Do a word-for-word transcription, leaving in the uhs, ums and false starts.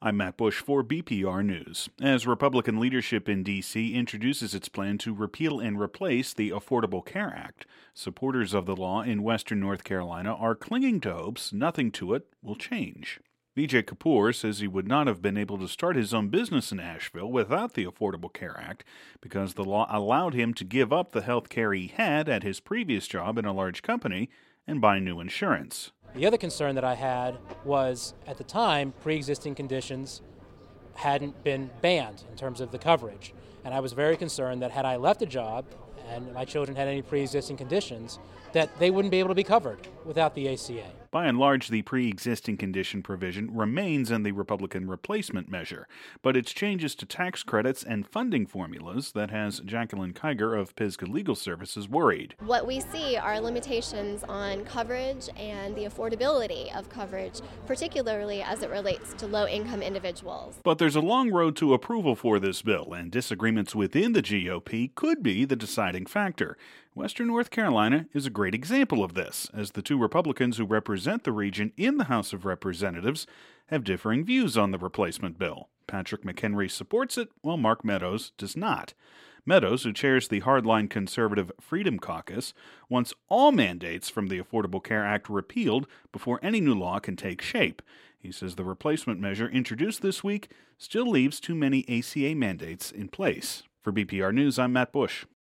I'm Matt Bush for B P R News. As Republican leadership in D C introduces its plan to repeal and replace the Affordable Care Act, supporters of the law in western North Carolina are clinging to hopes nothing to it will change. Vijay Kapoor says he would not have been able to start his own business in Asheville without the Affordable Care Act because the law allowed him to give up the health care he had at his previous job in a large company and buy new insurance. The other concern that I had was, at the time, pre-existing conditions hadn't been banned in terms of the coverage. And I was very concerned that had I left a job and my children had any pre-existing conditions, that they wouldn't be able to be covered without the A C A. By and large, the pre-existing condition provision remains in the Republican replacement measure, but its changes to tax credits and funding formulas that has Jacqueline Kiger of Pisgah Legal Services worried. What we see are limitations on coverage and the affordability of coverage, particularly as it relates to low-income individuals. But there's a long road to approval for this bill, and disagreements within the G O P could be the deciding factor. Western North Carolina is a great example of this, as the two Republicans who represent the region in the House of Representatives have differing views on the replacement bill. Patrick McHenry supports it, while Mark Meadows does not. Meadows, who chairs the hardline conservative Freedom Caucus, wants all mandates from the Affordable Care Act repealed before any new law can take shape. He says the replacement measure introduced this week still leaves too many A C A mandates in place. For B P R News, I'm Matt Bush.